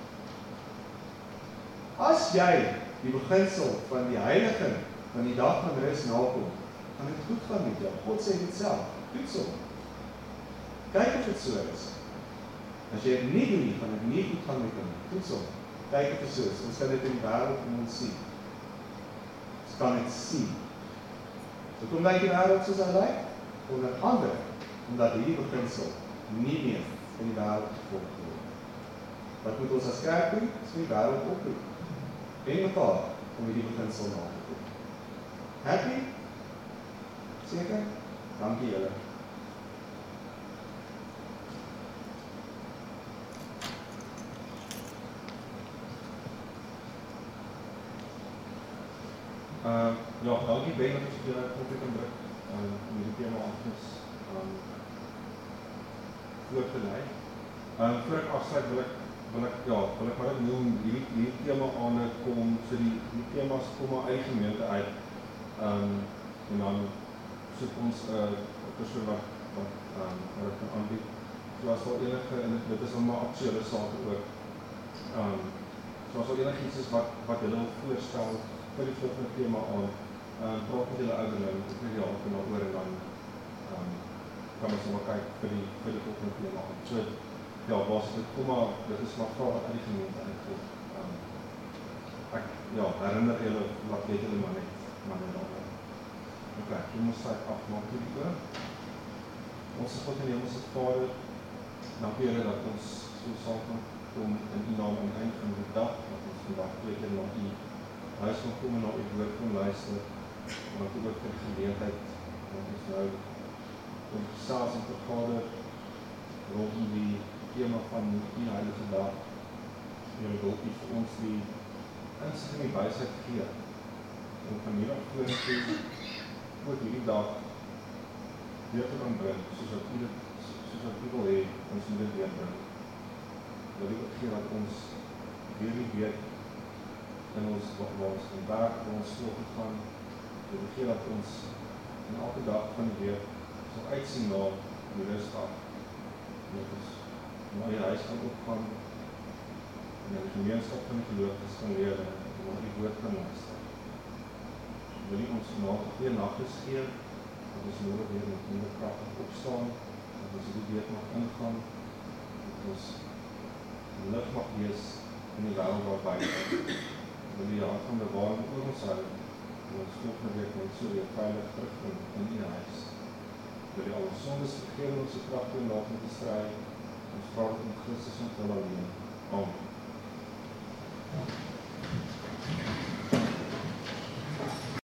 as jy die beginsel van die heiliging van die dag van rus nakom, gaan dit goed gaan met jou. God sê dit self, toets hom. Kyk of dit so is. As jy dit nie doen nie, gaan dit nie goed gaan met hom. Toets hom. Kyk of dit so is. Ons kan dit in die wêreld om ons sien. Ons kan dit sien. Hoekom lyk die wêreld soos hy lyk? Onder andere, omdat hierdie beginsel nie meer in die wêreld gevolg word. Wat moet ons as kerk doen? Ons moet die wêreld oproep. En mekaar om hierdie beginsel na te kom. Happy? Seker? Dankie julle. Uh, ja, dankie Ben dat ek julle koppie kan druk um, om hierdie thema afnis um, voor te lei. Um, voor ek afsluit wil ek, wil ek, ja, wil ek maar ek noem, hierdie, hierdie thema aan kom, so die, die thema's kom maar uit die gemeente uit. Um, en dan soek ons 'n uh, persoon wat, wat, um, wat het kan aanbied. So as daar enige, en dit is dan maar aktuele sake ook, um, so as daar enige iets is wat, wat julle wil voorstel, vir die volgende thema aan, um, praat met julle ouderling, ek weet jy al kan oor en dan um, kan ons maar kyk vir die, vir die volgende thema aan. So, ja, basis dit kom maar, dit is maar vraag wat uit die gemeente uitkomt. Um, ek, ja, herinner julle, wat weet julle maar net, maar net al. Ok, jy moet sy afmaak toe die oor. Ons God en Hemelse Vader, dank julle dat ons so saam kan kom in die naam aan die eind van die dag, dat ons vandag twee keer na die huis van kom en na die woord kon luister, en dat ook vir die geleentheid, dat ons nou kom gesels en vergader rondom die thema van die heilige dag. Julle wil nie vir ons die insig en die wysheid gee, om van hier af vorentoe ook hierdie dag weer te kan bring, soos wat u dit, soos wat u wil hê, ons moet dit weer bring. Dat u ook gee dat ons weer die weet in ons, waar ons in werk, waar ons school gaan, dat u gee dat ons in elke dag van die week sal uitsien na die rustdag. Dat ons na die huis kan opgaan, en in die gemeenskap van die geloofdes kan leer, en na die woord kan luister. Wil nie ons vanavond goeie nachtjes gee, dat ons morgen weer met minder krachtig opstaan, dat ons die week mag ingaan, dat ons lig mag wees in die wêreld waar buiten. Wil die hart van bewaring oor ons hou, en ons volgende week net so weer veilig terugkom in die huis. Wil die al ons sondes vergewe ons die kracht en laat met die strijd, ons vraag om Christus en te alleen. Amen.